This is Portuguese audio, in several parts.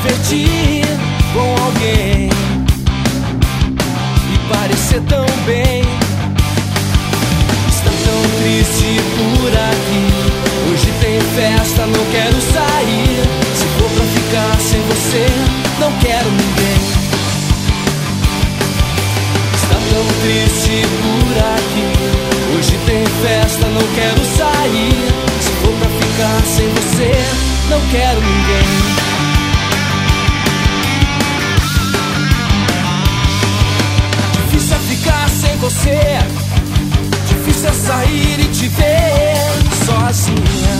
divertir com alguém e parecer tão bem. Está tão triste por aqui. Hoje tem festa, não quero sair. Se for pra ficar sem você, não quero ninguém. Está tão triste por aqui. Hoje tem festa, não quero sair. Se for pra ficar sem você, não quero ninguém. Difícil é ficar sem você, difícil é sair e te ver sozinha.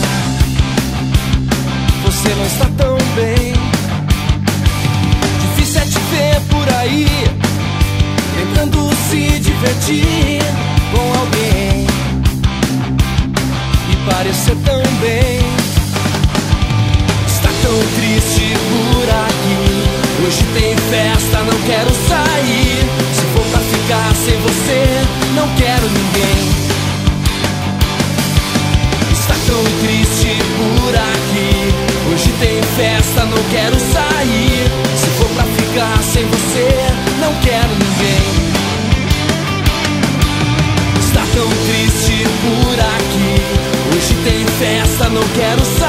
Você não está tão bem. Difícil é te ver por aí, tentando se divertir com alguém e parecer tão bem. Está tão triste por aqui. Hoje tem festa, não quero sair. Se for pra ficar sem você, não quero ninguém. Está tão triste por aqui. Hoje tem festa, não quero sair. Se for pra ficar sem você, não quero ninguém. Está tão triste por aqui. Hoje tem festa, não quero sair.